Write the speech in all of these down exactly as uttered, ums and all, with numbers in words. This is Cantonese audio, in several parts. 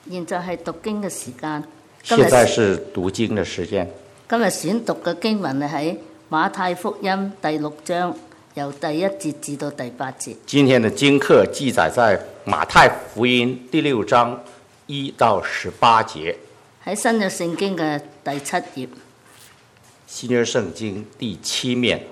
現在係讀經嘅時間。 現在是讀經嘅時間。 今日選讀嘅經文係喺馬太福音第六章，由第一節至到第八節。 今天的經課記載在馬太福音第六章一到十八節。 喺新約聖經嘅第七頁。 新約聖經第七面。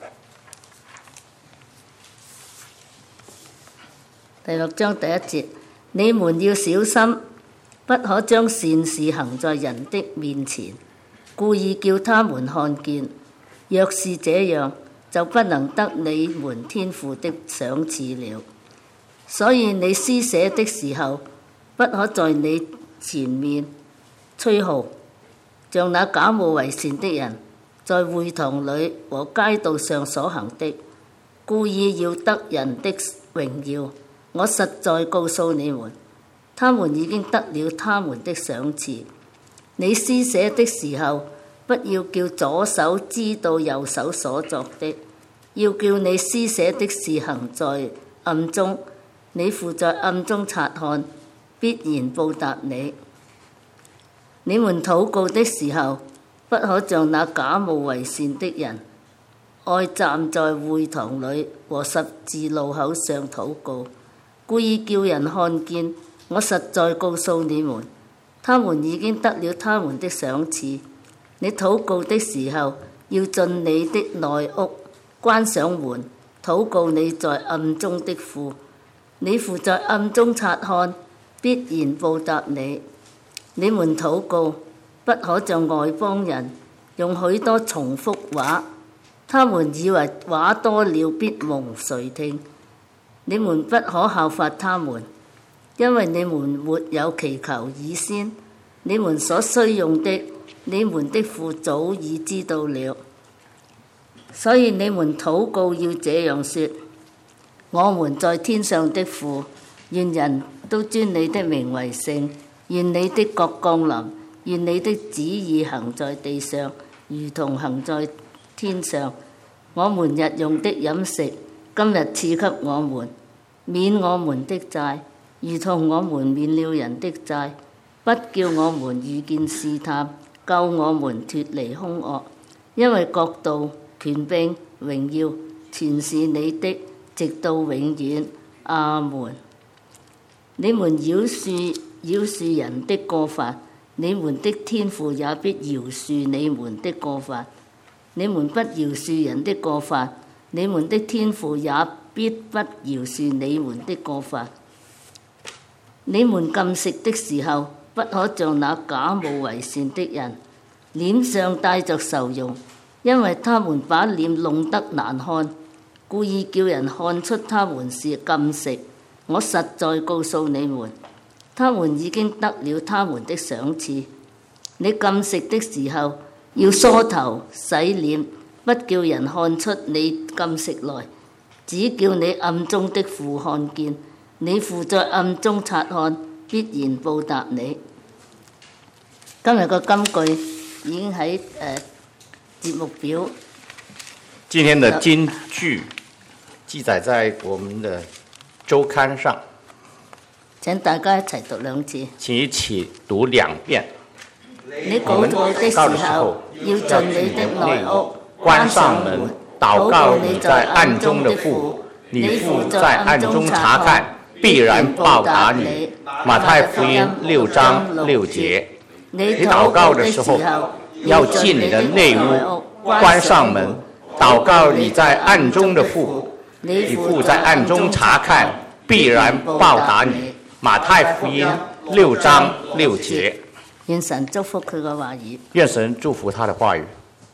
第六章第一節，你們要小心，不可將善事行在人的面前，故意叫他們看見。若是這樣，就不能得你們天父的賞賜了。所以你施捨的時候，不可在你前面吹號，像那假冒為善的人在會堂裏和街道上所行的，故意要得人的榮耀。我實在告訴你們，他們已經得了他們的賞賜。你施捨的時候，不要叫左手知道右手所作的，要叫你施捨的事行在暗中，你父在暗中察看，必然報答你。你們禱告的時候，不可像那假冒為善的人，愛站在會堂裏和十字路口上禱告，故意叫人看見。我實在告訴你們，他們已經得了他們的賞賜。你禱告的時候，要進你的內屋，關上門，禱告你在暗中的父。你父在暗中察看，必然報答你。你們禱告，不可像外邦人，用許多重複話，他們以為話多了必蒙垂聽。你們不可效法他們，因為你們沒有祈求以先，你們所需用的，你們的父早已知道了。所以你們禱告要這樣說：我們在天上的父，願人都尊你的名為聖，願你的國降臨，願你的旨意行在地上，如同行在天上。我們日用的飲食，今日賜給我們，免我們的債，如同我們免了人的債，不叫我們遇見試探，救我們脫離兇惡。因為國度、權柄、榮耀，全是你的，直到永遠。阿門。你們饒恕饒恕人的過犯，你們的天父也必饒恕你們的過犯。你們不饒恕人的過犯，你們的天父也必不饒恕你們的過犯。你們禁食的時候，不可像那假冒為善的人，臉上帶着愁容，因為他們把臉弄得難看，故意叫人看出他們是禁食。我實在告訴你們，他們已經得了他們的賞賜。你禁食的時候，要梳頭洗臉，不叫人看出你禁食來，只叫你暗中的父看見。你父在暗中察看，必然報答你。今日個金句已經喺誒、呃、節目表。 今天的金句記載在我們的週刊上。 請大家一齊讀兩次。 請一起讀兩遍。 你禱告的時候，要進你的內屋， 關上門，禱告你在暗中的父，你父在暗中察看，必然報答你。馬太福音六章六節。你禱告的時候，要進你的內屋，關上門，禱告你在暗中的父，你父在暗中察看，必然報答你。馬太福音六章六節。 願神祝福佢嘅話語。 願神祝福他的話語。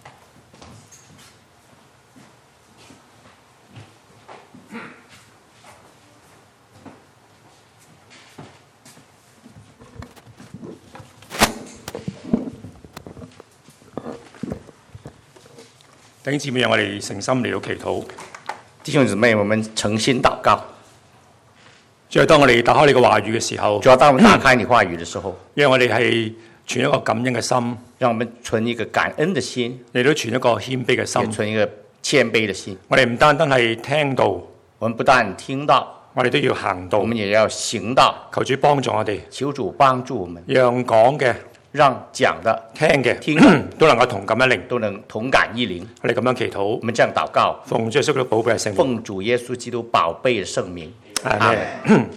弟兄姊妹，讓我哋誠心嚟到祈禱。 弟兄姊妹，我們誠心禱告。 主要當我哋打開你嘅話語嘅時候， 主要當我們打開你話語嘅時候， 因為我哋係存一個感恩嘅心， 讓我們存一個感恩嘅心， 嚟到存一個謙卑嘅心， 存一個謙卑嘅心。 我哋唔單單係聽到， 我們不但聽到， 我哋都要行道。 我們也要行道。 求主幫助我哋， 求主幫助我們， 讓講嘅、 讓講的、 聽嘅、 聽的都能夠同感一靈， 都能同感一靈。 我哋咁樣祈禱， 我們這樣禱告， 奉主耶穌基督寶貝嘅聖名， 奉主耶穌基督寶貝的聖名。 阿阿門。 們。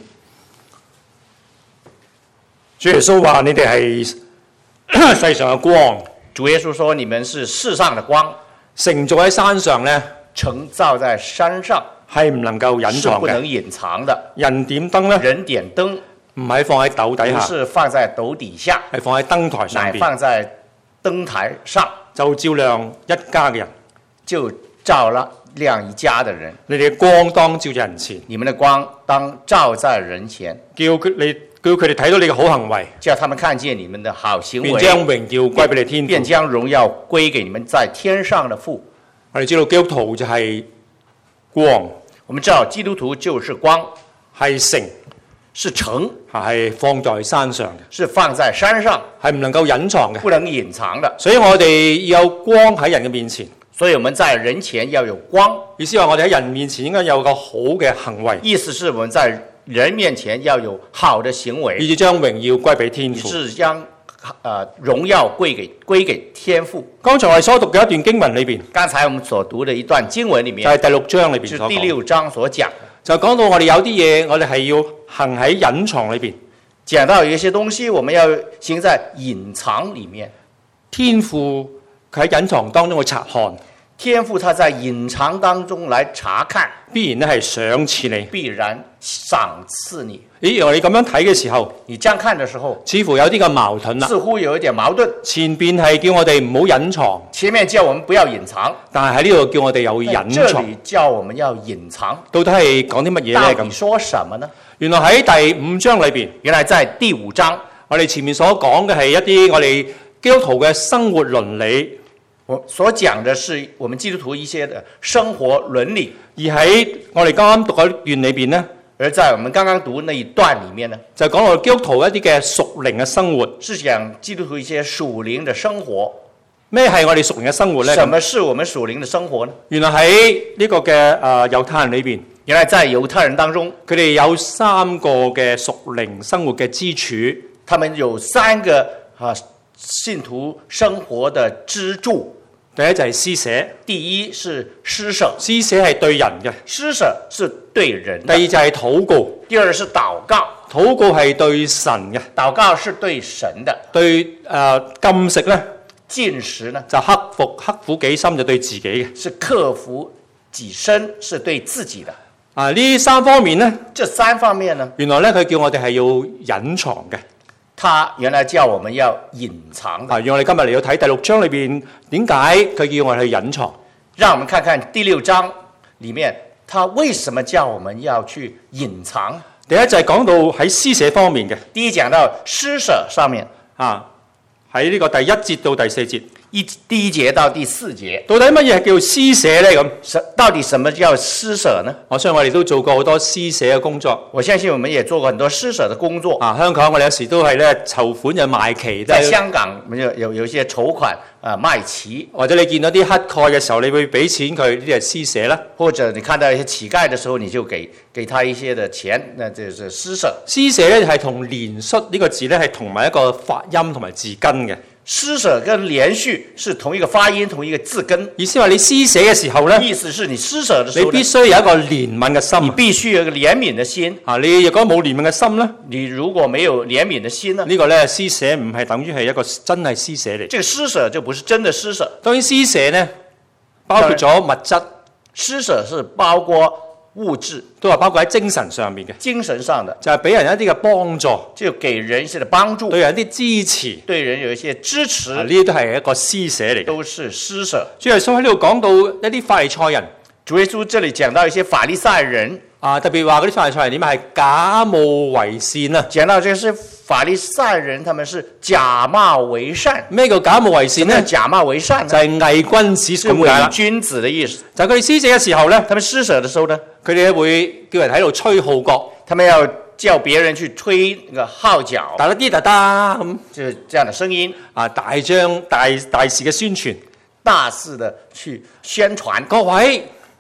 主耶穌話：你哋係世上嘅光， 主耶穌說：你們是世上的光， 城造喺山上咧， 城造在山上， 係唔能夠隱是藏嘅。 不能隱藏的。 人點燈咧， 人點燈唔係放喺斗底不下， 是放在斗底下， 係放喺燈台上乃邊， 放在燈台上， 就照亮一家嘅人。 就照了亮一家的人。 你哋嘅光當照在人前， 你們的光當照在人前， 叫佢你叫佢哋睇到你嘅好行為， 叫他們看見你們的好行為， 便將榮耀歸俾你天父。 便將榮耀歸給你們在天上的父。 我哋知道基督徒就係光， 我們知道基督徒就是光， 係城， 是城， 係放在山上嘅， 是放在山上， 係唔能夠隱藏嘅。 不能隱藏的。 所以我哋要有光喺人嘅面前。 所以我們在人前要有光， 意思話我哋喺人面前應該有個好嘅行為， 意思是我們在人面前要有好的行為， 以致將榮耀歸俾天以父。 致將呃榮耀歸給歸給天父。 剛才我哋所讀嘅一段經文裏邊， 剛才我們所讀的一段經文裡面， 就係第六章裏邊是所講， 第六章所講的， 就講到我哋有啲嘢，我哋係要行喺隱藏裏邊。 講到有一些東西，我們要行在隱藏裡面。 天父佢喺隱藏當中去察看， 天父他在隱藏當中來查看， 必然咧係賞賜你。 必然賞賜你。 咦，我哋咁樣睇嘅時候， 你這樣看的時候， 似乎有啲嘅矛盾啦。 似乎有一點矛盾。 前邊係叫我哋唔好隱藏， 前面叫我們不要隱藏， 但係喺呢度叫我哋有隱藏。 這裡叫我們要隱藏。 到底係講啲乜嘢到呢？咁底說什麼呢？ 原來喺第五章裏邊， 原來在第五章， 我哋前面所講嘅係一啲我哋基督徒嘅生活倫理。 我所講的是我們基督徒一些的生活倫理， 而喺我哋剛啱讀嗰段裏邊呢， 而在我們剛剛讀那一段裡面呢， 就講到基督徒一啲嘅屬靈嘅生活。 是講基督徒一些屬靈的生活。 咩係我哋屬靈嘅生活呢？ 什麼是我們屬靈的生活呢？ 原來喺呢個嘅誒、呃、猶太人裏邊， 原來在猶太人當中， 佢哋有三個嘅屬靈生活嘅支柱。 他們有三個啊信徒生活的支柱。 第一就係施捨， 第一是施捨， 施捨係對人嘅； 施捨是對人的。 第二就係禱告， 第二是禱告， 禱告係對神嘅； 禱告是對神的。 對誒、呃、禁食咧， 禁食呢就克服刻苦己心，就對自己嘅。 是克服己身，是對自己的。 啊，呢三方面呢， 這三方面呢， 原來咧佢叫我哋係要隱藏嘅。 他原來叫我們要隱藏的。 啊，讓我哋今日嚟到睇第六章裏邊，點解佢叫我哋去隱藏？ 讓我們看看第六章裡面，他為什麼叫我們要去隱藏？ 第一就係講到喺施捨方面嘅。 第一講到施捨上面， 啊，喺呢個第一節到第四節， 一第一節到第四節， 到底乜嘢係叫施捨呢？咁， 什到底什麼叫施捨呢？ 我相信我哋都做過好多施捨嘅工作。 我相信我們也做過很多施捨的工作。 啊，香港我哋有時都係咧籌款就賣旗， 在香港有有有一些籌款啊賣旗， 或者你見到啲乞丐嘅時候，你會俾錢佢，呢啲係施捨啦。 或者你看到一些乞丐的時候，你就給給他一些的錢，那就是施捨。 施捨咧係同憐恤呢個字咧係同埋一個發音同埋字根嘅。 施捨跟憐恤是同一個發音，同一個字根。 意思話你施捨嘅時候咧， 意思是你施捨的時候， 你必須有一個憐憫嘅心。 你必須有一個憐憫的心。 啊，你若果冇憐憫嘅心咧， 你如果沒有憐憫的心呢？ 呢個咧施捨唔係等於係一個真係施捨嚟。 這個施捨就不是真的施捨。 當然施捨呢，包括咗物質， 施捨是包括物質， 都係包括喺精神上面嘅， 精神上的， 就係俾人一啲嘅幫助， 就給人一些的幫助， 對人一啲支持， 對人有一些支持， 呢啲都係一個施捨嚟嘅。 都是施捨。 主耶穌喺呢度講到一啲法利賽人， 主耶穌這裡講到一些法利賽人， 啊，特別話嗰啲法利賽人點係假冒為善啊？ 講到這些法利賽人，他們是假冒為善。 咩叫假冒為善呢？ 假冒為善呢就係偽君子是咁解啦偽。君子的意思。 就係佢哋施捨嘅時候咧， 他們施捨的時候呢， 佢哋會叫人喺度吹號角， 他們要叫別人去吹那個號角， 打得啲噠噠咁就是這樣的聲音， 啊，大張大大肆嘅宣傳。 大肆的去宣傳。 各位，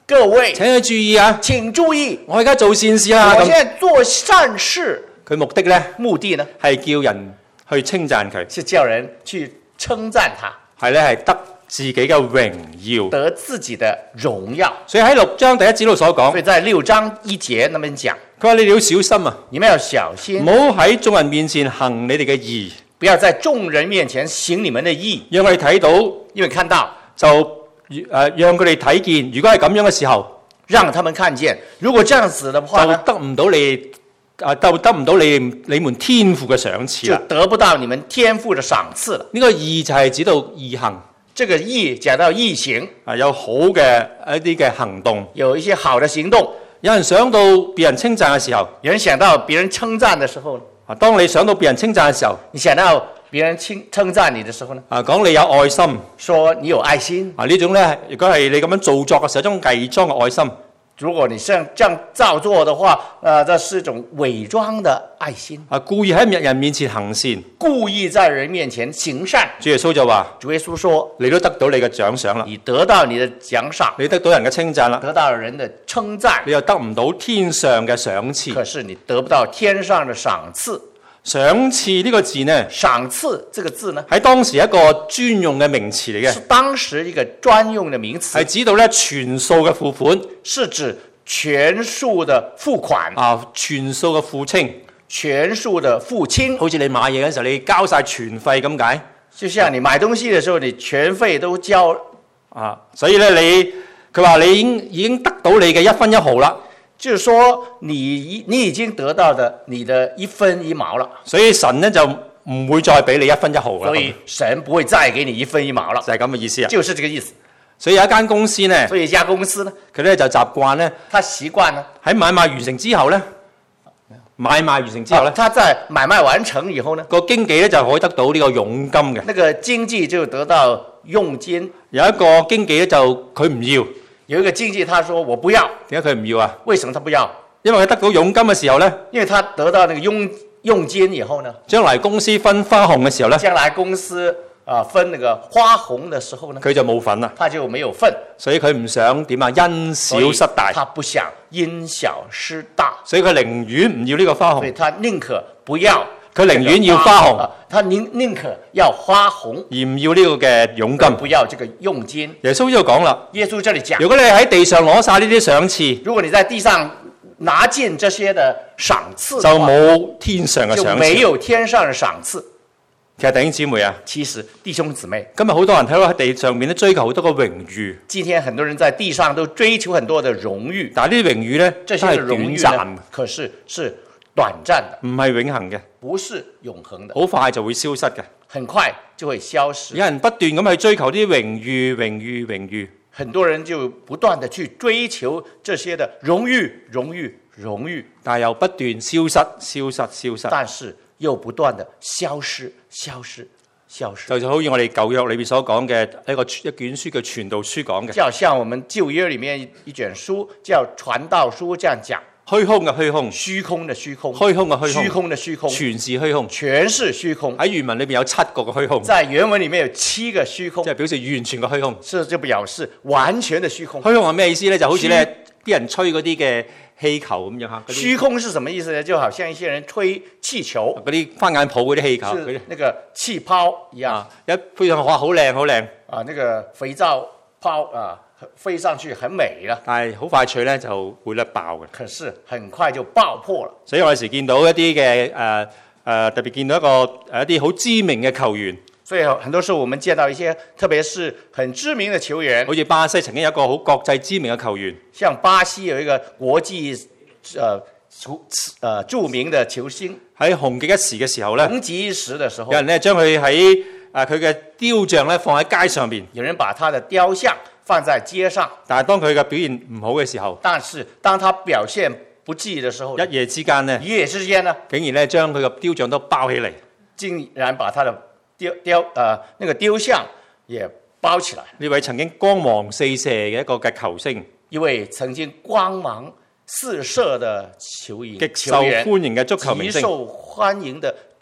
各位， 請你注意啊！ 請注意， 我而家做善事啦，咁我現在做善事， 佢目的咧目的呢係叫人去稱讚佢， 是叫人去稱讚他， 係咧係得自己嘅榮耀， 得自己的榮耀。 所以喺六章第一節度所講， 所以在六章一節那邊講， 佢話你哋要小心啊， 你們要小心， 唔好喺眾人面前行你哋嘅義， 不要在眾人面前行你們的義， 讓佢哋睇到， 因為看到就誒、呃、讓佢哋睇見，如果係咁樣嘅時候， 讓他們看見，如果這樣子的話就呢， 得唔到你啊，得得唔到你你們天父嘅賞賜就啦。 得不到你們天父的賞賜了。 呢個義就係指到義行。 這個義講到義行， 啊，有好嘅一啲嘅行動， 有一些好的行動。 有人想到別人稱讚嘅時候， 有人想到別人稱讚的時候， 啊，當你想到別人稱讚嘅時候， 你想到別人稱稱讚你的時候呢， 啊，講你有愛心， 說你有愛心。 啊，呢種咧，如果係你咁樣做作嘅時候，一種偽裝嘅愛心。 如果你像這樣照做的話，呃，這是一種偽裝的愛心， 啊，故意喺人面前行善， 故意在人面前行善。 主耶穌就話： 主耶穌說， 你都得到你嘅獎賞啦， 你得到你的獎賞， 你得到人嘅稱讚啦， 得到人的稱讚， 你又得唔到天上嘅賞賜。 可是你得不到天上的賞賜。 賞賜呢個字呢， 賞賜這個字呢， 喺當時一個專用嘅名詞嚟嘅， 是當時一個專用的名詞， 係指到咧全數嘅付款， 是指全數的付款啊，全數嘅付清。 全數的付清， 好似你買嘢嘅時候，你交晒全費咁解就像你買東西的時候，你全費都交啊。所以咧，你佢話你已經已經得到你嘅一分一毫啦。 就是說你你已經得到的你的一分一毛了， 所以神咧就唔會再俾你一分一毫啦。 所以神不會再給你一分一毛了， 就係咁嘅意思啊。 就是這個意思。 所以有一間公司呢， 所以一家公司呢， 佢咧就習慣咧， 他習慣呢喺買賣完成之後咧，買賣完成之後咧， 啊，他在買賣完成以後呢， 個經紀咧就可以得到呢個佣金嘅。 那個經紀就得到佣金。 有一個經紀咧就佢唔要， 有一個經紀他說我不要， 點解佢唔要啊？ 為什麼他不要？ 因為佢得到佣金嘅時候咧， 因為他得到那個佣佣金以後呢， 將來公司分花紅嘅時候咧， 將來公司啊分那個花紅的時候呢， 佢就冇份啦。 他就沒有份， 所以佢唔想點啊，因小失大。 他不想因小失大， 所以佢寧願唔要呢個花紅， 所以他寧可不要， 佢寧願要花紅， 啊、他寧寧可要花紅， 而唔要呢個嘅佣金。 不要這個佣金。 耶穌呢度講啦， 耶穌這裡講， 如果你喺地上攞晒呢啲賞賜， 如果你在地上拿盡這些的賞賜， 就冇天上嘅賞賜， 就沒有天上的賞賜。 其實弟兄姊妹啊， 其實弟兄姊妹， 今日好多人睇到喺地上面咧追求好多個榮譽， 今天很多人在地上都追求很多的榮譽， 但係呢啲榮譽咧這都係些的榮譽短暫， 呢，可是是短暫的， 唔係永恆嘅， 不是永恆的， 好快就會消失嘅。 很快就會消失。 有人不斷咁去追求啲榮譽、榮譽、榮譽， 很多人就不斷地去追求這些的榮譽、榮譽、榮譽， 但係又不斷消失、消失、消失。 但是又不斷地消失、消失、消失。 就就好似我哋舊約裏邊所講嘅一個一卷書嘅傳道書講嘅， 就像我們舊約裡面一卷書叫傳道書，這樣講。 虛空嘅虛空， 虛空的虛空， 虛空嘅虛空， 虛空的虛空， 全是虛空， 全是虛空。 喺原文裏邊有七個嘅虛空， 在原文裡面有七個虛空， 即係表示完全嘅虛空。 這就表示完全的虛空。 虛空係咩意思咧？就好似咧啲人吹嗰啲嘅氣球咁樣嚇。 虛空是什麼意思呢？就好像一些人吹氣球， 嗰啲翻眼泡嗰啲氣球， 是那個氣泡一樣。 啊、一飛上哇，好靚好靚啊！那個肥皂泡啊，飛上去很美啦， 但係好快脆咧就會甩爆嘅。 可是很快就爆破了。 所以我有時見到一啲嘅誒誒，特別見到一個誒一啲好知名嘅球員。 所以很多時候我們見到一些，特別是很知名的球員， 好似巴西曾經有一個好國際知名嘅球員， 像巴西有一個國際呃呃著名的球星， 喺紅極一時嘅時候咧， 紅極一時的時候， 有人咧將佢喺誒佢嘅雕像咧放喺街上邊， 有人把他的雕像放在街上， 但係當佢嘅表現唔好嘅時候， 但是當他表現不濟的時候， 一夜之間咧， 一夜之間呢， 竟然咧將佢嘅雕像都包起嚟， 竟然把他的雕雕呃那個雕像也包起來。 呢位曾經光芒四射嘅一個嘅球星， 一位曾經光芒四射的球員， 極受歡迎嘅足球明星， 極受歡迎的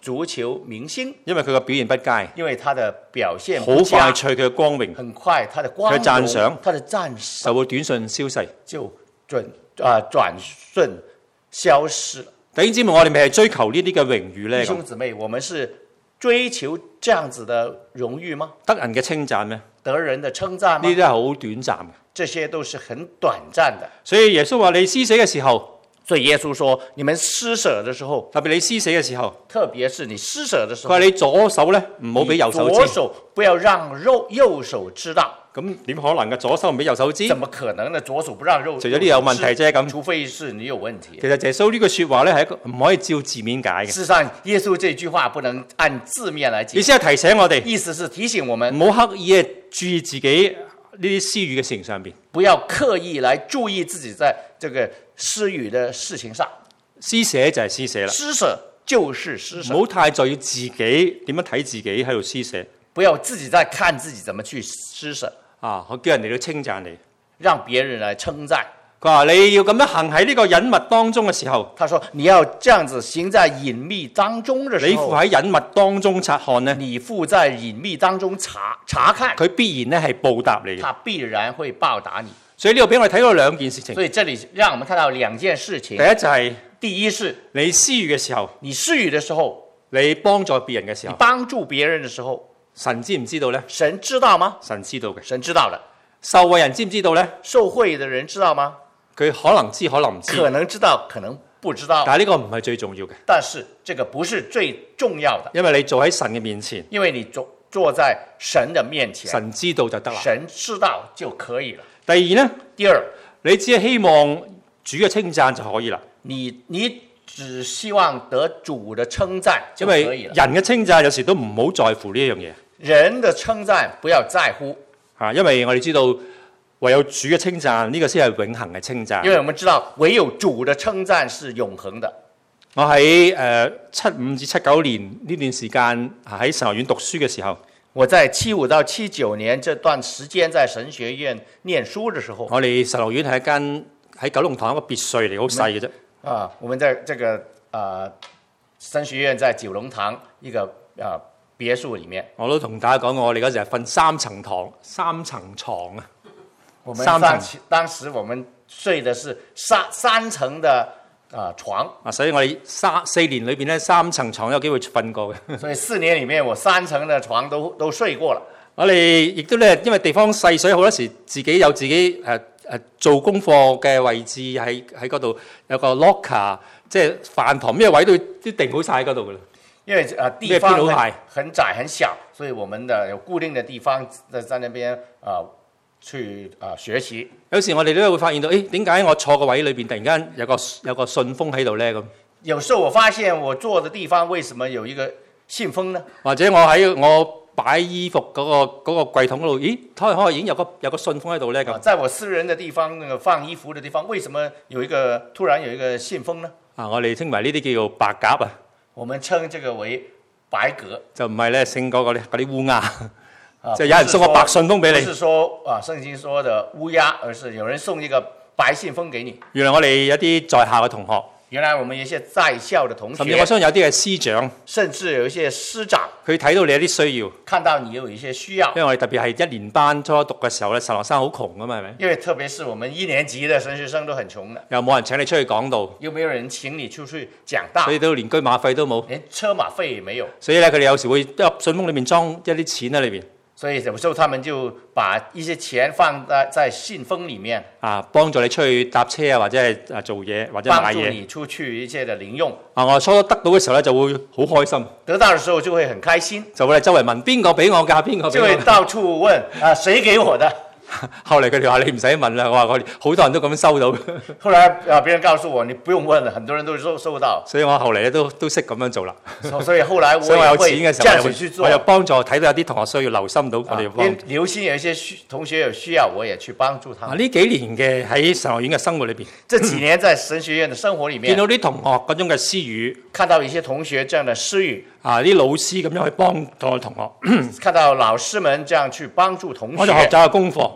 足球明星， 因為佢嘅表現不佳， 因為他的表現好不佳快脆佢嘅光榮很快他的光佢嘅讚賞榮，他的讚賞就會短信消逝。 就轉啊轉瞬消失了。 弟兄姊妹，我哋咪係追求呢啲嘅榮譽弟咧？ 兄姊妹，我們是追求這樣子的榮譽嗎？ 得人嘅稱讚咩？ 得人的稱讚嗎？ 呢啲係好短暫嘅。 這些都是很短暫的。 所以耶穌話：你施捨嘅時候， 所以耶穌說：你們施捨的時候， 特別你施捨嘅時候， 特別是你施捨的時候， 佢話你左手咧唔好俾右手知。 左手不要讓右右手知道。 咁點可能嘅？左手唔俾右手知？ 怎麼可能呢？左手不讓右手知？ 除咗呢有問題啫咁。 除非是你有問題。 其實耶穌呢句説話咧係一個唔可以照字面解嘅。 事實上，耶穌這句話不能按字面來解。 意思係提醒我哋， 意思是提醒我們唔好刻意嘅注意自己呢啲施予嘅事情上邊， 不要刻意來注意自己在這個施予的事情上。 施捨就係施捨啦， 施捨就是施捨， 唔好太在意自己點樣睇自己喺度施捨。 不要自己在看自己怎麼去施捨啊！我叫人哋去稱讚你， 讓別人來稱讚。 佢話你要咁樣行喺呢個隱密當中嘅時候， 他說你要這樣子行在隱秘當中的時候， 你父喺隱密當中察看呢？ 你父在隱秘當中查查看， 佢必然咧係報答你嘅， 他必然會報答你。 所以呢度俾我哋睇到兩件事情。 所以這裡讓我們看到兩件事情。 第一就係、是、 第一是你施予嘅時候， 你施予的時候， 你幫助別人嘅時候， 你幫助別人的時候， 神知唔知道呢？ 神知道嗎？ 神知道嘅。 神知道的。 受惠人知唔知道呢？ 受惠的人知道嗎？ 佢可能知，可能唔知。 可能知道，可能不知道。 但係呢個唔係最重要嘅。 但是這個不是最重要的， 因為你做喺神嘅面前， 因為你坐坐在神的面前， 神知道就得啦。 神知道就可以了。 第二呢？ 第二， 你只係希望主嘅稱讚就可以啦。 你你只希望得主的稱讚就因為可以了。 人嘅稱讚有時都唔好在乎呢一樣嘢。 人的稱讚不要在乎， 嚇，因為我哋知道唯有主嘅稱讚呢個先係永恆嘅稱讚。 因為我們知道唯有主的稱讚是永恆的。 我喺誒七五至七九年呢段時間喺神學院讀書嘅時候， 我在七五到七九年這段時間在神學院念書的時候， 我哋神學院係一間喺九龍塘一個別墅嚟，好細嘅啫。 啊，我們在這個啊神學院在九龍塘一個啊別墅裡面。 我都同大家講過，我哋嗰時係瞓三層堂、三層床啊。 我們三層當時我們睡的是三三層的啊床啊，所以我哋三四年裏邊咧，三層床有機會瞓過嘅。 所以四年裡面我三層的床都都睡過了。 我哋亦都咧，因為地方細，所以好多時自己有自己誒誒、呃、做功課嘅位置喺喺嗰度，有個 locker，即係飯堂咩位都都定好晒喺嗰度噶啦。 因為啊地方很很窄很小，所以我們的有固定的地方在在那邊啊。去啊學習， 有時我哋都會發現到，誒點解我坐個位裏邊突然間有個有個信封喺度咧咁？ 有時候我發現我坐的地方為什麼有一個信封呢？ 或者我喺我擺衣服嗰、那個嗰、那個櫃桶嗰度，咦，開開已經有個有個信封喺度咧咁。 在我私人的地方，那個放衣服的地方，為什麼有一個突然有一個信封呢？ 啊，我哋稱為呢啲叫做白鴿啊。 我們稱這個為白鴿， 就唔係咧聖嗰嗰啲嗰啲烏鴉。 啊、 就有人送個白信封俾你， 不是說啊聖經說的烏鴉，而是有人送一個白信封給你。 原來我哋有啲在校嘅同學， 原來我們有一些在校的同學， 甚至我相信有啲係師長， 甚至有一些師長， 佢睇到你有啲需要， 看到你有一些需要。 因為我哋特別係一年班初讀嘅時候咧，神學生好窮噶嘛，係咪？ 因為特別是我們一年級的神學生都很窮的， 又冇人請你出去講道， 又沒有人請你出去講道， 所以都連車馬費都冇， 連車馬費也沒有。 所以咧，佢哋有時會一信封裏面裝一啲錢喺裏邊。 所以有時候他們就把一些錢放在在信封裡面， 啊，幫助你出去搭車啊，或者係啊做嘢或者買嘢。 幫助你出去一切的零用。 啊，我初得到嘅時候咧就會好開心， 得到嘅時候就會很開心， 就會周圍問邊個俾我㗎，邊個俾我？ 就會到處問啊，誰給我的？ 後嚟佢哋話你唔使問啦，我話我哋好多人都咁樣收到。 後來啊，別人告訴我你不用問了，很多人都收收到。 所以我後嚟咧都都識咁樣做啦。 所以後來我所以我有錢嘅時候， 我去做我又幫助睇到有啲同學需要，留心到我哋幫。 啊、留心有一些需同學有需要，我也去幫助他們。 呢、啊、幾年嘅喺神學院嘅生活裏邊， 這幾年在神學院嘅生活裡面， 見到啲同學嗰種嘅施予， 看到一些同學這樣的施予。 啊！啲老師咁樣去幫助同學， 看到老師們這樣去幫助同學， 我就學習嘅功課，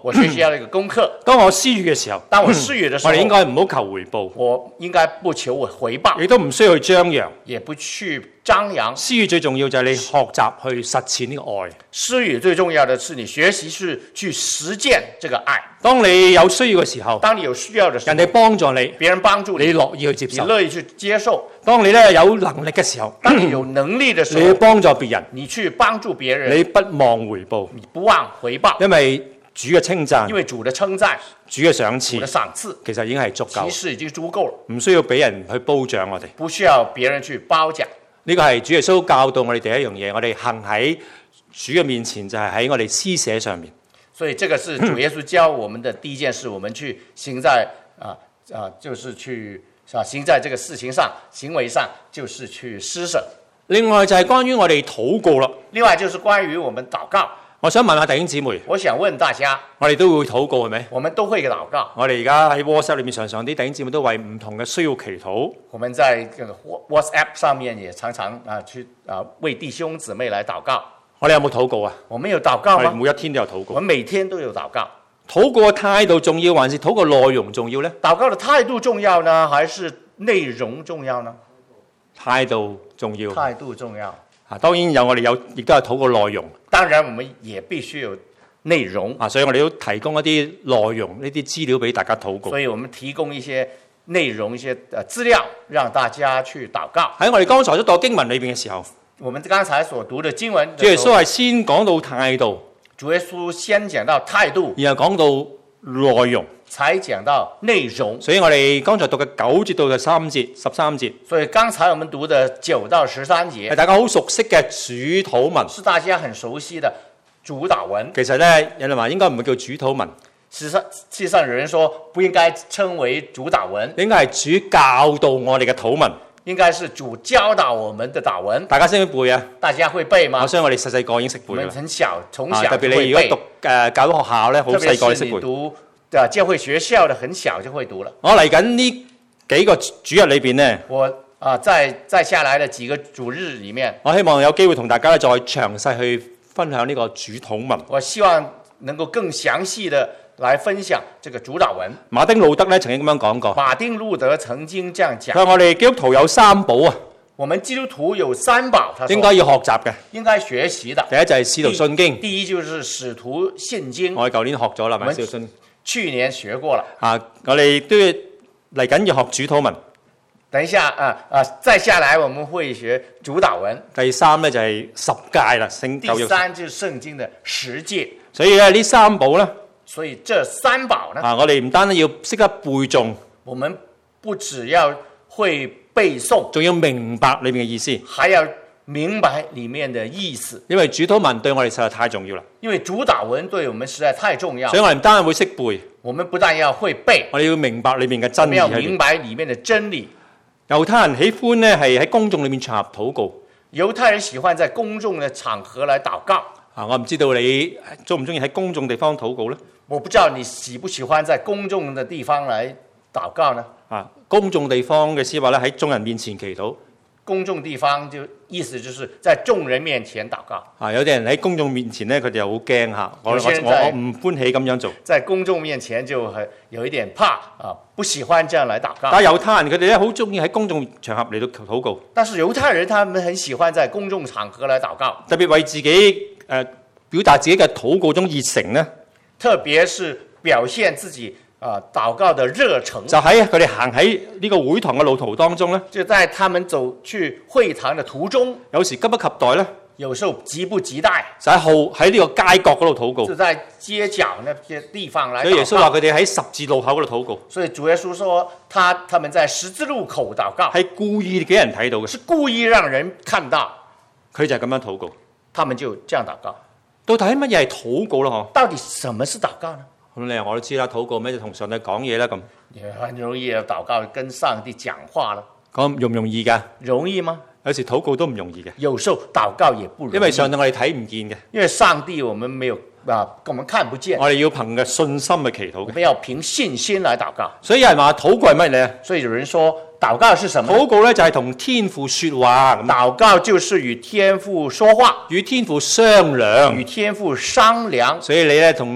我學習到一個功課。 當我施予嘅時候， 當我施予嘅時候， 我哋應該唔好求回報， 我應該不求我回報， 亦都唔需要去張揚， 也不去張揚。 施予最重要就係你學習去實踐呢個愛。 施予最重要的是你學習是去實踐這個愛。 當你有需要嘅時候， 當你有需要嘅時候， 人哋幫助你， 別人幫助你， 你樂意去接受， 你樂意去接受。 當你咧有能力嘅時候， 當你有能力嘅時候， 你要幫助別人， 你去幫助別人， 你不忘回報， 你不忘回報， 因為主嘅稱讚， 因為主嘅稱讚， 主嘅賞賜， 主嘅賞賜， 其實已經係足夠， 其實已經足夠了， 唔需要俾人去褒獎我哋， 不需要別人去褒獎。 呢個係主耶穌教導我哋第一樣嘢，我哋行喺主嘅面前就係喺我哋施捨上面。 所以這個是主耶穌教我們的第一件事，我們去行在啊啊，就是去啊行在這個事情上、行為上，就是去施捨。 另外就係關於我哋禱告啦。 另外就是關於我們禱告。 我想問下弟兄姊妹， 我想問大家， 我哋都會禱告係咪？ 我們都會禱告。 我哋而家喺 WhatsApp 裏面常常啲弟兄姊妹都為唔同嘅需要祈禱。 我們在這個 WhatsApp 上面也常常啊去啊為弟兄姊妹來禱告。 我哋有冇禱告啊？ 我們有禱告嗎？ 我哋每一天都有禱告。 我們每天都有禱告。 禱告嘅態度重要，還是禱告內容重要呢？ 禱告的態度重要呢，還是內容重要呢？ 態度重要。 態度重要。 啊，當然有我哋有，亦都有禱告內容。 當然，我們也必須有內容。 啊，所以我哋都提供一啲內容，呢啲資料俾大家禱告。 所以我們提供一些內容、一些呃資料，讓大家去禱告。 喺我哋剛才所讀經文裏邊嘅時候， 我們剛才所讀的經文， 主耶穌係先講到態度， 主耶穌先講到態度， 然後講到內容， 才講到內容。 所以我哋剛才讀嘅九節到十三節、十三節， 所以剛才我們讀的九到十三節， 係大家好熟悉嘅主禱文， 是大家很熟悉的主禱文。 其實咧，有人話應該唔會叫主禱文， 事實上，事實上有人說不應該稱為主禱文， 應該係主教導我哋嘅禱文。 應該是主教導我們的禱文。 大家識唔識背啊？ 大家會背嗎？ 我相信我哋細細個已經識背啦。 我們很小，從小就會背。 啊，特別你如果讀誒教會學校咧，好細個識背。 特別是你讀啊教會學校的，很小就會讀了。 我嚟緊呢幾個主日裏邊呢， 我啊在在下來的幾個主日裡面， 我希望有機會同大家咧再詳細去分享呢個主禱文。 我希望能夠更詳細的來分享這個主禱文。 馬丁路德咧曾經咁樣講過。 馬丁路德曾經這樣講。 佢話我哋基督徒有三寶啊。 我們基督徒有三寶，他說應該要學習嘅， 應該學習的。 第一就係使徒信經。 第一就是使徒信經。 我哋舊年學咗啦，咪使徒信經。 去年學過了。 啊，我哋都要嚟緊要學主禱文。 等一下啊啊，再下來我們會學主禱文。 第三咧就係十誡啦，聖第三就是聖經的十誡。 所以咧呢三寶咧， 所以這三寶呢， 啊，我哋唔單止要識得背誦， 我們不只要會背誦， 仲要明白裏面嘅意思， 還要明白裡面的意思。 因為主禱文對我哋實在太重要啦。 因為主禱文對我們實在太重要， 所以我哋唔單係會識背， 我們不但要會背， 我哋要明白裏面嘅真理。 我們要明白裡面的真理。 猶太人喜歡咧係喺公眾裏面場合禱告。 猶太人喜歡在公眾的場合來禱告。 啊，我唔知道你中唔中意喺公眾地方禱告咧？ 我不知道你喜不喜歡在公眾的地方來禱告呢？ 啊，公眾地方嘅思話咧喺眾人面前祈禱。 公眾地方就意思就是在眾人面前禱告。 啊，有啲人喺公眾面前咧，佢哋又好驚嚇。我我我唔歡喜咁樣做。 在公眾面前就係有一點怕啊，不喜歡這樣來禱告。 但係猶太人佢哋咧好中意喺公眾場合嚟到禱告。 但是猶太人他們很喜歡在公眾場合來禱告， 特別為自己誒、呃、表達自己嘅禱告中熱誠咧。 特別是表現自己啊、呃、禱告的熱誠。 就喺佢哋行喺呢個會堂嘅路途當中咧， 就在他們走去會堂的途中， 有時急不及待咧， 有時候急不及待， 就喺號喺呢個街角嗰度禱告。 就在街角那些地方來禱告。 所以耶穌話佢哋喺十字路口嗰度禱告。 所以主耶穌說他他們在十字路口禱告， 係故意俾人睇到嘅， 是故意讓人看到。 佢就係咁樣禱告， 他們就這樣禱告。 到底乜嘢係禱告啦？嗬？ 到底什麼是禱告呢？ 咁你我都知啦，禱告咩就同上帝講嘢啦咁。 也很容易禱告跟上帝講話啦。 講容唔容易㗎？ 容易嗎？ 有時禱告都唔容易嘅。 有時候禱告也不容易， 因為上帝我哋睇唔見嘅。 因為上帝我們沒有啊，我們看不見。 我哋要憑嘅信心去祈禱。 我們要憑信心來禱告。 所以有人話禱告係乜嘢？ 所以有人說禱告是什麼？ 禱告咧就係同天父說話。 禱告就是與天父說話， 與天父商量， 與天父商量。 所以你咧同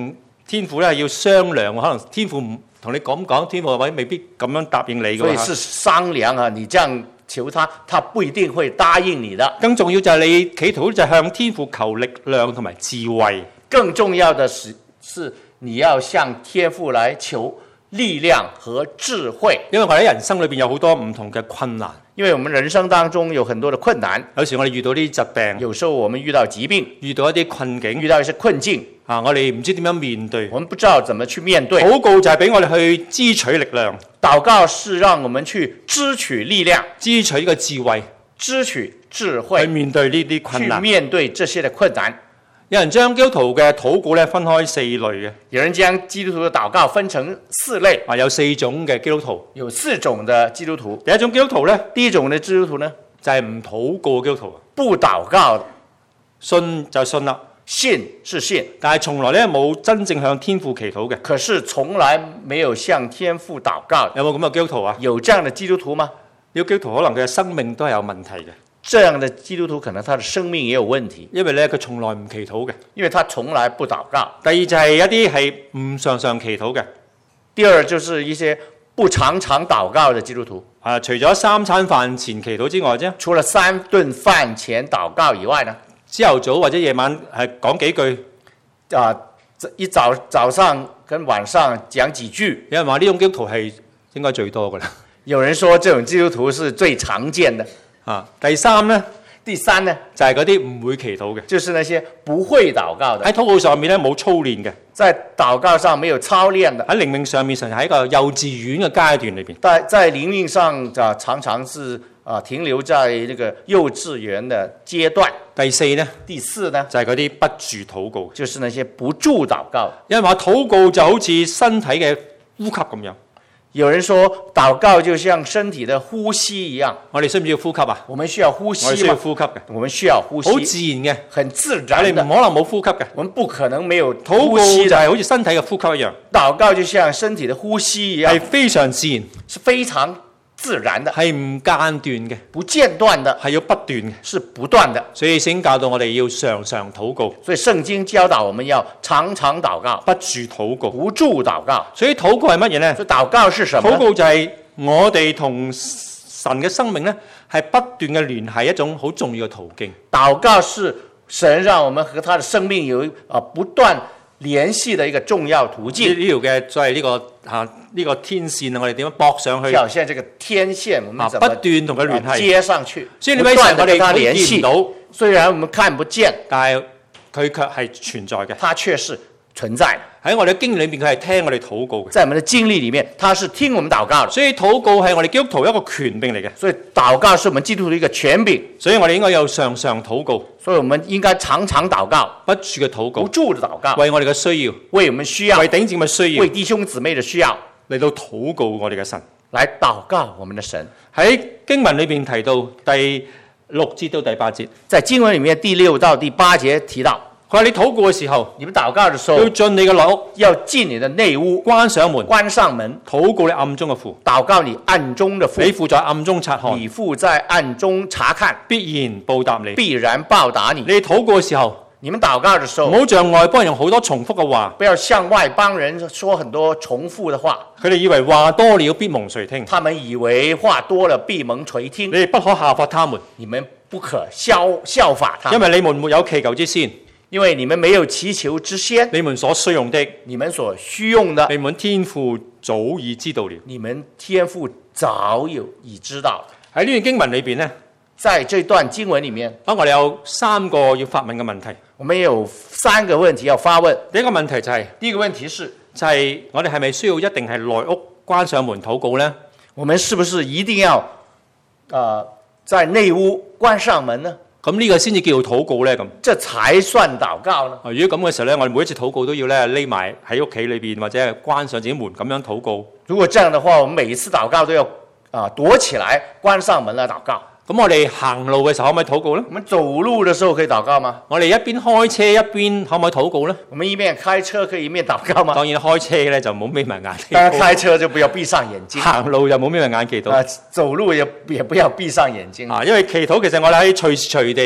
天父咧要商量，可能天父唔同你講講，天父或者未必咁樣答應你嘅。 所以是商量啊，你這樣求他，他不一定會答應你的。 更重要就係你企圖就係向天父求力量同埋智慧。 更重要的是，是你要向天父來求力量和智慧。 因為我哋喺人生裏邊有好多唔同嘅困難。 因為我們人生當中有很多的困難， 有時我哋遇到啲疾病， 有時候我們遇到疾病， 遇到一啲困境， 遇到一些困境啊，我哋唔知點樣面對， 我們不知道怎麼去面對。 禱告就係俾我哋去支取力量， 禱告是讓我們去支取力量， 支取呢個智慧， 支取智慧， 去面對呢啲困難， 去面對這些的困難。 有人將基督徒嘅禱告咧分開四類嘅， 有人將基督徒嘅禱告分成四類， 啊，有四種嘅基督徒， 有四種嘅基督徒。 第一種基督徒咧， 第一種嘅基督徒呢， 就係唔禱告嘅基督徒， 不禱告， 信就信啦， 信是信， 但係從來咧冇真正向天父祈禱嘅。 可是從來沒有向天父禱告。 有冇咁嘅基督徒啊？ 有這樣的基督徒嗎？ 呢個基督徒可能佢嘅生命都係有問題嘅。 這樣的基督徒可能他的生命也有問題， 因為咧佢從來唔祈禱嘅。 因為他從來不禱告。 第二就係一啲係唔常常祈禱嘅。 第二就是一些不常常禱告的基督徒。 啊，除咗三餐飯前祈禱之外啫， 除了三頓飯前禱告以外呢， 朝頭早或者夜晚係講幾句， 啊，一早早上跟晚上講幾句。 有人話呢種基督徒係應該最多噶啦。 有人說這種基督徒是最常見的。 啊，第三呢， 第三呢就係嗰啲唔會祈禱嘅， 就是那些不會禱告的， 喺禱告上面咧冇操練嘅， 在禱告上沒有操練的， 喺靈命上面實係喺一個幼稚園嘅階段裏邊， 在在靈命上啊常常是啊停留在那個幼稚園的階段。 第四呢， 第四呢就係嗰啲不住禱告， 就是那些不住禱告。 因為話禱告就好似身體嘅呼吸咁樣。 有人說禱告就像身體的呼吸一樣。 我哋需唔需要呼吸啊？ 我們需要呼吸。 我哋需要呼吸嘅。 我們需要呼吸。 好自然嘅， 很自然的。 你唔可能冇呼吸嘅。 我們不可能沒有禱告就係好似身體嘅呼吸一樣。 禱告就像身體的呼吸一樣， 係非常自然， 是非常自然的， 係唔間斷嘅， 不間斷的， 係要不斷嘅， 是不斷的。 所以聖經教導我哋要常常禱告。 所以聖經教導我們要常常禱告， 不住禱告， 不住禱告。 所以禱告係乜嘢呢？ 所以禱告是什麼？ 禱告就係我哋同神嘅生命呢，係不斷嘅聯繫一種好重要嘅途徑。 禱告是神讓我們和他的生命有啊不斷聯繫的一個重要途徑。 呢條嘅所謂呢個嚇呢個天線啊，我哋點樣駁上去？ 好像這個天線，我們怎麼不斷同佢聯繫， 接上去， 所以呢位神我哋聯見唔到， 雖然我們看不見， 但係佢卻係存在嘅。 它卻是存在喺我哋嘅經歷裏面，佢係聽我哋禱告嘅。 在我們的經歷裡面，他是聽我們禱告的。 所以禱告係我哋基督徒一個權柄嚟嘅。 所以禱告是我們基督徒的一個權柄。 所以我哋應該有常常禱告。 所以我們應該常常禱告， 不住嘅禱告， 不住的禱告， 為我哋嘅需要， 為我們需要， 為弟兄姊妹需要， 為弟兄姊妹的需要嚟到禱告我哋嘅神， 來禱告我們的神。 喺經文裏邊提到第六節到第八節， 在經文裡面第六到第八節提到。 佢話你禱告嘅時候， 你們禱告的時候要進你嘅內屋， 要進你的內屋， 關上門， 關上門， 禱告你暗中嘅父， 禱告你暗中的父， 你父在暗中察看， 你父在暗中查看， 必然報答你， 必然報答你。 你禱告嘅時候， 你們禱告的時候， 唔好像外邦人用好多重複嘅話， 不要向外邦人說很多重複的話。 佢哋以為話多了必蒙垂聽， 他們以為話多了必蒙垂聽。 你哋不可效法他們， 你們不可效效法他們， 因為你們沒有祈求之先。 因為你們沒有祈求之先， 你們所需用的， 你們所需用的， 你們天父早已知道了。 你們天父早有已知道。 喺呢段經文裏邊呢， 在這段經文裡面， 啊，我哋有三個要發問嘅問題。 我們有三個問題要發問。 第一個問題就係、是， 第一個問題是， 就係、是、我哋係咪需要一定係內屋關上門禱告呢？ 我們是不是一定要，呃，在內屋關上門呢？ 咁呢個先至叫禱告呢？咁， 這才算禱告呢？ 如果咁嘅時候呢，我哋每一次禱告都要咧匿埋喺屋企裏邊，或者係關上自己門咁樣禱告。 如果這樣的話，我們每一次禱告都要啊、呃、躲起來，關上門來禱告。 咁我哋行路嘅時候可唔可以禱告呢？ 我們走路的時候可以禱告嗎？ 我哋一邊開車一邊可唔可以禱告呢？ 我們一邊開車可以一邊禱告嗎？ 當然開車咧就冇眯埋眼。 當然開車就不要閉上眼睛。 行路就冇眯埋眼祈禱。 啊，走路也也不要閉上眼睛。 啊，因為祈禱其實我哋可以隨時隨地嘅。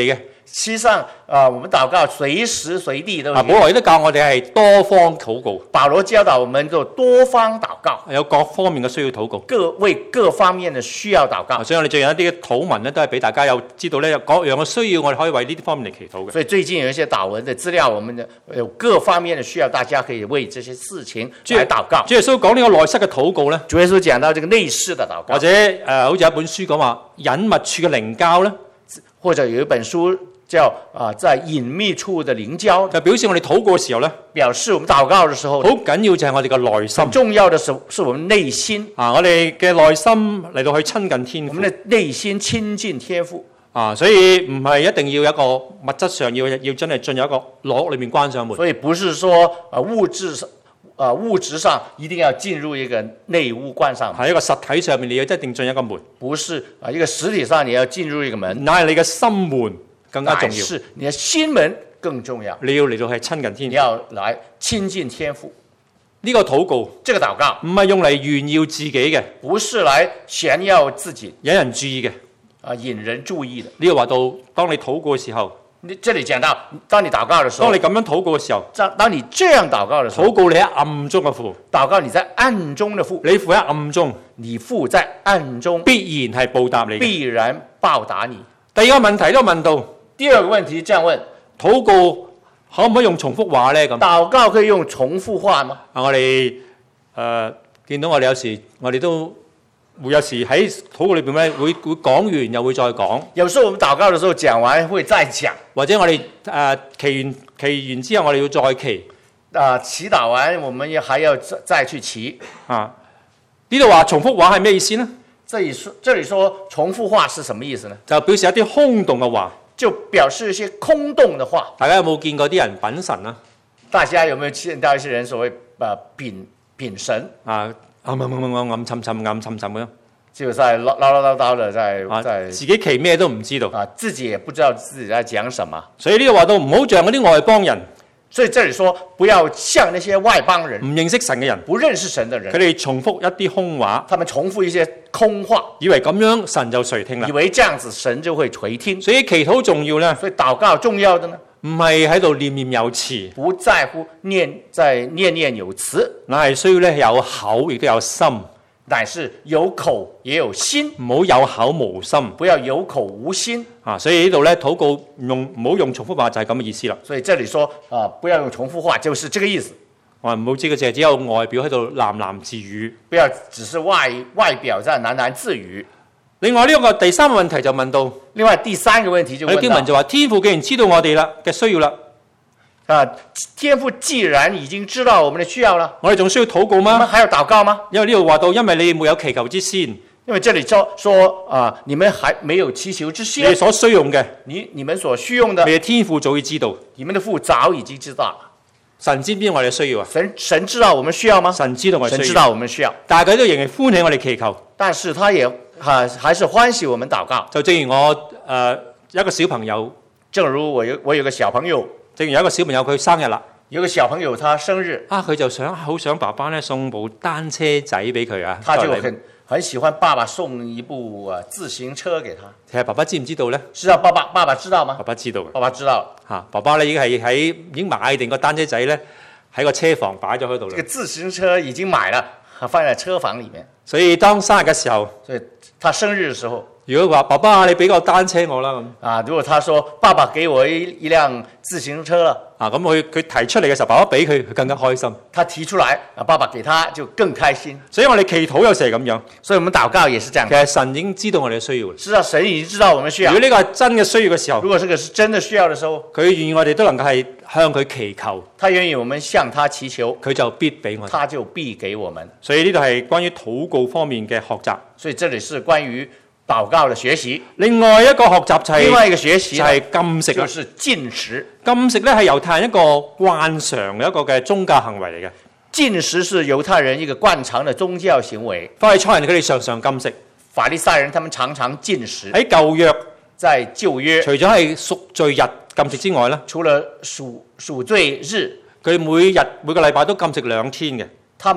實際上啊，我們禱告隨時隨地都啊，保羅亦都教我哋係多方禱告， 保羅教導我們做多方禱告， 有各方面嘅需要禱告， 各為各方面嘅需要禱告。 所以我哋最近一啲嘅禱文咧，都係俾大家有知道咧，有各樣嘅需要，我哋可以為呢啲方面嚟祈禱嘅。 所以最近有一些禱文嘅資料，我們有各方面嘅需要，大家可以為這些事情來禱告。 主耶穌講呢個內室嘅禱告咧， 主耶穌講到這個內室嘅禱告， 或者誒、呃，好似有一本書講話隱密處嘅靈交咧， 或者有一本書叫啊、呃，在隱秘處的靈交， 就表示我哋禱告嘅時候咧， 表示我們禱告嘅時候， 好緊要就係我哋嘅內心。 重要的是，是我們內心啊，我哋嘅內心嚟到去親近天父， 我們的內心親近天父啊，所以唔係一定要有一個物質上要要真係進入一個牢屋裏面關上門。 所以不是說啊物質上啊物質上一定要進入一個內屋關上門， 喺一個實體上面你要一定進一個門， 不是啊一個實體上你要進入一個門， 乃係你嘅心門更加重要， 是你的心門更重要。 你要嚟到係親近天父， 你要來親近天父。 呢個禱告， 這個禱告唔係用嚟炫耀自己嘅， 不是來炫耀自己、 引人注意嘅。 啊引人注意的。 呢個話到，當你禱告嘅時候， 你這裡講到，當你禱告的時候， 當你咁樣禱告嘅時候， 當當你這樣禱告的時候， 禱告你喺暗中嘅父， 禱告你在暗中的父， 你父喺暗中， 你父在暗中必然係報答你嘅， 必然報答你。 第二個問題都問到， 第二個問題這樣問： 禱告可唔可以用重複話咧？咁禱告可以用重複話嗎？ 啊，我哋誒、呃、見到我哋有時，我哋都會有時喺禱告裏邊咧，會會講完又會再講。 有時候我們禱告的時候講完會再講， 或者我哋誒、呃、祈完祈完之後，我哋要再祈。 啊、呃，祈禱完我們也還要再再去祈。 啊，呢度話重複話係咩意思呢？ 這裡說，這裡說重複話是什麼意思呢？ 就表示一啲空洞嘅話， 就表示一些空洞的話。 大家有冇見過啲人稟神啊？ 大家有沒有見到一些人所謂啊稟稟神啊？暗暗暗暗暗沉沉暗沉沉咁， 就在嘮嘮嘮叨的在啊， 在自己祈咩都唔知道啊，自己也不知道自己在講什麼。 所以呢度話到唔好像嗰啲外邦人， 所以這裡說不要像那些外邦人， 唔認識神嘅人， 不認識神的人， 佢哋重複一啲空話， 他們重複一些空話， 以為咁樣神就垂聽啦以。為這樣子神就會垂聽。 所以祈禱重要咧， 所以禱告重要的呢， 唔係喺度念念有詞， 不在乎念在念念有詞， 乃係需要咧有口亦都有心， 乃是有口也有心， 唔好有口無心。 不要有口無心。 啊，所以呢度咧禱告用唔好用重複話就係咁嘅意思啦。 所以這裡說啊，不要用重複話，就是這個意思。 我唔好知佢淨係只有外表喺度喃喃自語， 不要只是外外表在喃喃自語。 另外呢一個第三個問題就問到， 另外第三個問題就問到， 經文就話天父既然知道我哋啦嘅需要啦， 啊，天父既然已經知道我們的需要了， 我哋仲需要禱告我們嗎？ 還要禱告嗎？ 因為呢度話到，因為你哋沒有祈求之先， 因為這裡說說啊，你們還沒有祈求之你先哋，所需用嘅， 你你們所需用的， 你哋天父早已知道。 你們的父早已經知道了。 神知唔知我哋嘅需要啊？ 神神知道我們需要嗎？ 神知道我哋神知需要， 道我們需要， 但係佢都仍然歡喜我哋祈求。 但是他也啊還是歡喜我們禱告。 就正如我誒、呃、一個小朋友， 正如我有我有個小朋友， 正如有一個小朋友佢生日啦， 有個小朋友他生日， 啊佢就想好想爸爸咧送部單車仔俾佢啊， 他就作為禮物很很喜歡爸爸送一部啊自行車給他。 其實爸爸知唔知道咧？ 知道爸爸爸爸知道嗎爸？爸知道嘅。 爸爸知道。 嚇，爸爸咧已經係喺已經買定個單車仔咧，喺個車房擺咗喺度啦。 這個自行車已經買了，放在車房裡面。 所以當生日嘅時候， 所以他生日嘅時候， 如果話爸爸你俾個單車我啦咁， 啊，如果他說爸爸給我一一輛自行車了， 啊咁佢佢提出嚟嘅時候，爸爸俾佢，佢更加開心。 他提出來，啊，爸爸給他就更開心。 所以我哋祈禱有時係咁樣， 所以我們禱告也是這樣其。實神已經知道我哋嘅需要。 知道神已經知道我們需要。 如果呢個係真嘅需要嘅時候如，果這個是真的需要的時候， 佢願意我哋都能夠係向佢祈求， 他願意我們向他祈求， 佢就必俾我哋。 他就必給我們。 所以呢度係關於禱告方面嘅學習。 所以這裡是關於禱告的學習。 另外一個學習就係另外一個學習就係禁食啦。 就是禁食。 禁食咧係猶太人一個慣常嘅一個嘅宗教行為嚟嘅。 禁食是猶太人一個慣常的宗教行為。 法利賽人佢哋常常禁食。 法利賽人他們常常禁食。 喺舊約， 在舊約， 除咗係贖罪日禁食之外咧， 除了贖贖罪日， 佢每日每個禮拜都禁食兩天嘅。 他們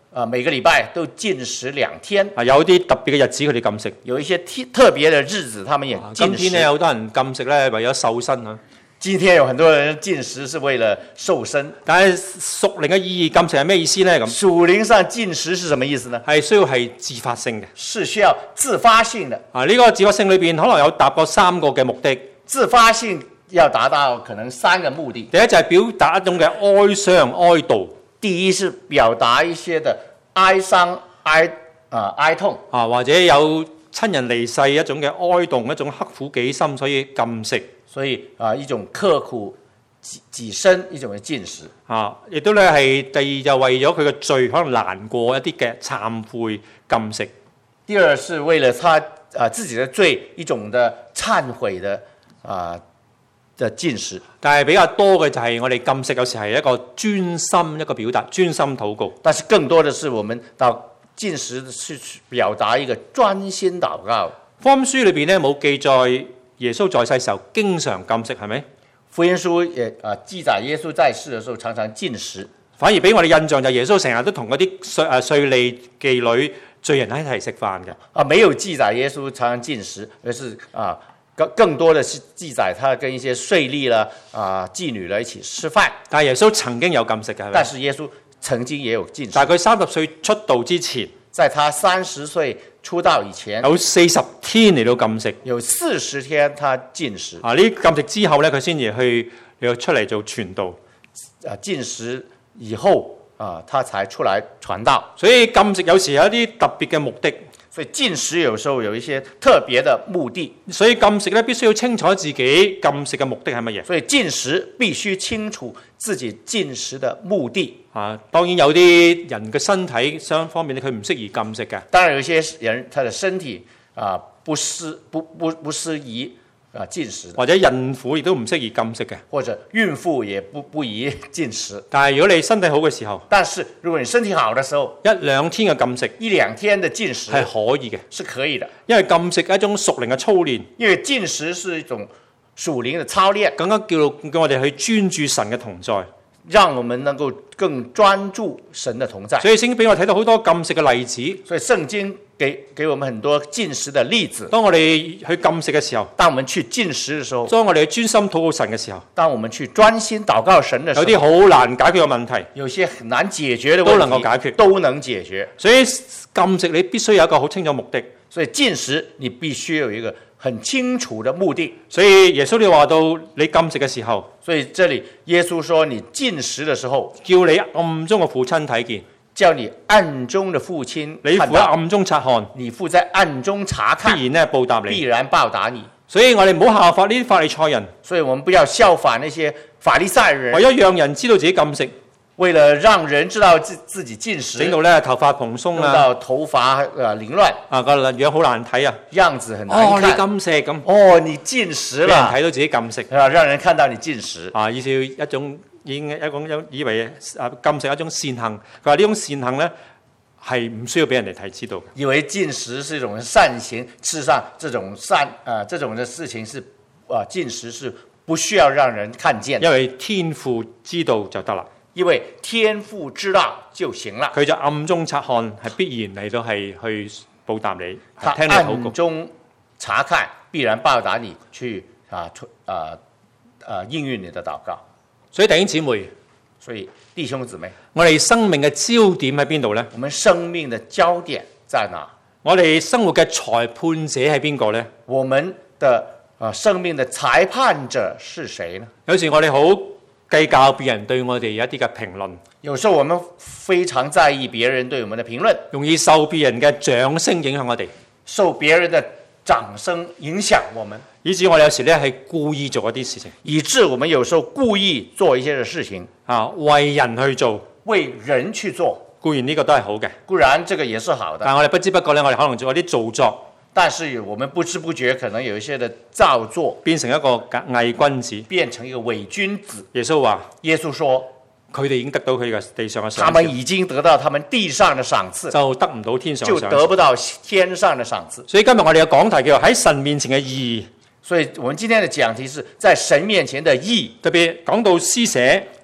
啊、每個禮拜都禁食兩天， 啊，有啲特別嘅日子佢哋禁食。 有一些特特別的日子，他們也啊今禁食。 天咧，好多人禁食咧，為咗瘦身啊。 今天有很多人禁食是為了瘦身， 但係屬靈嘅意義，禁食係咩意思咧？咁屬靈上禁食是什麼意思呢？ 係需要係自發性嘅。 是需要自發性的。 啊，呢、這個自發性裏邊可能有搭過三個嘅目的。 自發性要達到可能三個目的。 第一就係表達一種嘅哀傷哀悼。 第一是表達一些的哀傷哀啊、呃、哀痛啊，或者有親人離世一種嘅哀慟，一種刻苦己心，所以禁食。 所以啊、呃、一種刻苦己己身，一種嘅禁食。 啊，亦都咧係第二就為咗佢嘅罪可能難過一啲嘅懺悔禁食。 第二是為了他啊、呃、自己的罪一種的懺悔的啊。呃嘅禁食， 但係比較多嘅就係我哋禁食有時係一個專心一個表達，專心禱告。 但是更多的是我們到禁食是表達一個專心禱告。 福音書裏邊咧冇記載耶穌在世時候經常禁食，係咪？ 福音書也啊記載耶穌在世嘅時候常常禁食， 反而俾我哋印象就係耶穌成日都同嗰啲稅誒稅吏妓女罪人喺一齊食飯嘅。 啊，沒有記載耶穌常常禁食，而是啊。更更多的是記載他跟一些稅吏啦、啊妓女啦一起吃飯。 但係耶穌曾經有禁食嘅，係咪？ 但是耶穌曾經也有禁食。 但係佢三十歲出道之前， 在他三十歲出道以前， 有四十天嚟到禁食， 有四十天他禁食。 啊，呢禁食之後咧，佢先至去又出嚟做傳道。 啊，禁食以後啊，他才出來傳道。 所以禁食有時有一啲特別嘅目的。 所以禁食有時候有一些特別的目的， 所以禁食咧必須要清楚自己禁食嘅目的係乜嘢。 所以禁食必須清楚自己禁食的目的。 啊，當然有啲人嘅身體相方面咧，佢唔適宜禁食嘅。 當然有些人他的身體啊不適不不不適宜啊禁食， 或者孕婦亦都唔適宜禁食嘅， 或者孕婦也不不宜禁食。 但係如果你身體好嘅時候， 但是如果你身體好的時候， 一兩天嘅禁食， 一兩天的禁食係可以嘅， 是可以的。 因為禁食係一種屬靈嘅操練， 因為禁食是一種屬靈的操練， 更加叫叫我哋去專注神嘅同在， 讓我們能夠更專注神的同在。 所以聖經俾我睇到好多禁食嘅例子。 所以聖經給給我們很多禁食的例子。 當我哋去禁食嘅時候， 當我們去禁食的時候， 當我哋去專心禱告神嘅時候， 當我們去專心禱告神的時候， 有啲好難解決嘅問題， 有些很難解決的問題都能夠解決， 都能解決。 所以禁食你必須有一個好清楚目的。 所以禁食你必須有一個很清楚的目的。 所以耶穌你話到你禁食嘅時候， 所以這裡耶穌說你禁食的時候， 叫你暗中嘅父親睇見， 叫你暗中的父親你父喺暗中察看， 你父在暗中查看， 必然咧報答你， 必然報答你。 所以我哋唔好效法呢啲法利賽人， 所以我們不要效法那些法利賽人， 為咗讓人知道自己禁食， 為了讓人知道自自己禁食， 整到咧頭髮蓬鬆啊， 到頭髮呃凌亂， 啊個樣好難睇啊， 樣子很難哦看。 你禁食咁， 哦你禁食俾人了， 睇到自己禁食， 啊讓人看到你禁食， 啊以至一種已經一種以為啊禁食係一種善行，佢話呢種善行咧係唔需要俾人哋睇知道。 以為禁食是一種善行，事實上這種善啊、呃、這種的事情是啊、呃、禁食是不需要讓人看見， 因為天父知道就得啦。 因為天父知道就行了， 佢就暗中察看，係必然嚟到係去報答你， 他聽你禱告。 暗中查看，必然報答你去啊啊啊應允你的禱告。 所以弟兄姊妹， 所以弟兄姊妹， 我哋生命嘅焦點喺邊度呢？ 我們生命的焦點在哪？ 我哋生活嘅裁判者係邊個呢？ 我們的啊生命的裁判者是誰呢？ 有時我哋好計較別人對我哋有一啲嘅評論， 有時候我們非常在意別人對我們的評論， 容易受別人嘅掌聲影響我哋， 受別人的掌聲影響我們， 以致我哋有時咧係故意做一啲事情， 以致我們有時候故意做一些嘅事情， 啊，為人去做， 為人去做， 固然呢個都係好嘅， 固然這個也是好的， 但係我哋不知不覺咧，我哋可能做一啲造作， 但是我們不知不覺可能有一些的造作， 變成一個偽君子， 變成一個偽君子。 耶穌話： 耶穌說， 佢哋已經得到佢嘅地上嘅賞賜， 他們已經得到他們地上的賞賜， 就得唔到天上嘅就賞賜。 得不到天上的賞賜。 所以今日我哋嘅講題叫做喺神面前嘅義， 所以我們今天的講題是在神面前的義， 特別講到施捨，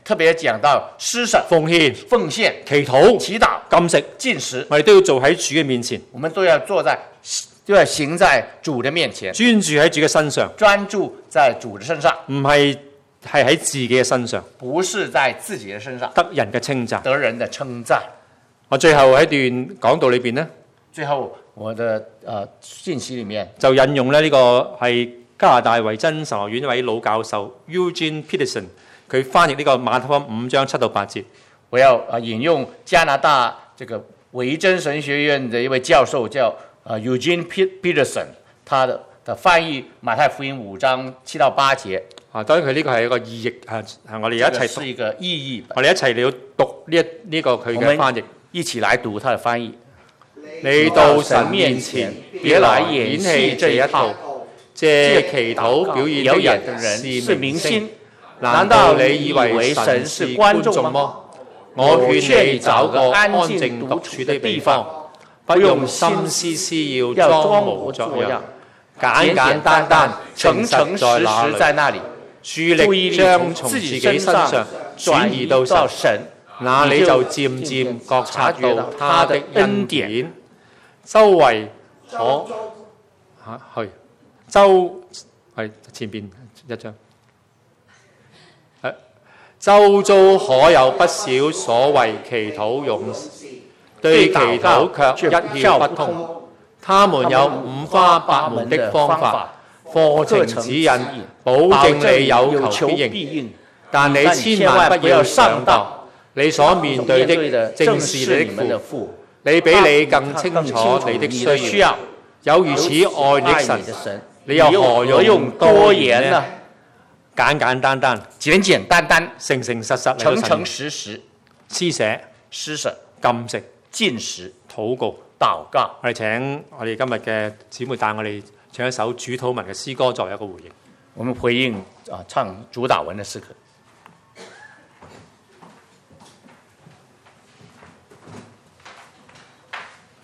特別講到施捨、 奉獻、 奉獻、 祈禱、 祈禱、 禁食、 禁食， 我哋都要做喺主嘅面前， 我們都要坐在，都要行在主的面前， 專注喺主嘅身上， 專注在主的身上， 唔係係喺自己嘅身上， 不是在自己的身上得人嘅稱讚。 得人的稱讚。 我最後喺段講道裏邊呢， 最後我的呃信息裡面就引用咧呢個係加拿大維真神學院一位老教授 Eugene Peterson， 佢翻譯呢個馬太福音五章七到八節。 我要啊引用加拿大這個維真神學院的一位教授叫啊 Eugene Peterson， 他的的翻譯馬太福音五章七到八節。 啊，當然佢呢個係一個意譯啊，我哋一齊是一個意義， 我哋一齊嚟到讀呢一呢個佢嘅翻譯， 一起來讀他的翻譯。 你到神面前，別來演戲這一套，借祈禱表演的人是明星，難道你以為神是觀眾嗎？我勸你找個安靜獨處的地方，不用心思思要裝模作樣，簡簡單單、誠誠實實在那裡，注意力將從自己身上轉移到神，那你就漸漸覺察到他的恩典。周圍可嚇去周係前邊一張，誒周遭可有不少所謂祈禱勇士，對祈禱卻一竅不通。他們有五花八門的方法、課程指引，保證你有求必應，但你千萬不要上當，你所面對的正是你的父。你比你更清楚你的需要，有如此愛你的神，你又何用多言呢？簡簡單單， 簡簡單單， 誠誠實實， 誠誠實實， 施捨、 施捨、 禁食、 禁食、 禱告、 禱告。 我哋請我哋今日嘅姊妹帶我哋唱一首主禱文嘅詩歌作為一個回應。 我們回應啊，唱主禱文嘅詩歌。